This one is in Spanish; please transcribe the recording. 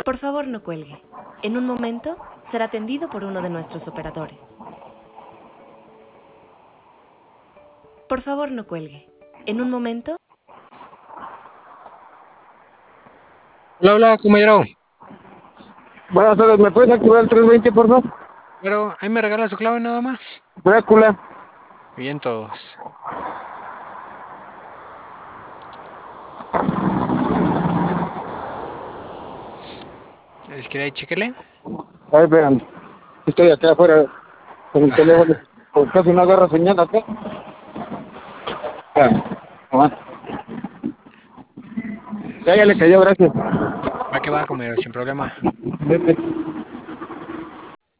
Por favor, no cuelgue. En un momento será atendido por uno de nuestros operadores. Por favor, no cuelgue. En un momento... Hola, hola, compañero. Buenas tardes, ¿me puedes activar el 320, por favor? Pero ahí me regalas tu clave nada más. Drácula. Bien todos. ¿Es que ahí chequele? Ahí vean, estoy acá afuera con el teléfono, pues casi no agarra señal acá. Ya, nomás. Ya le cayó, gracias. Va que va, compañero, sin problema. Vete.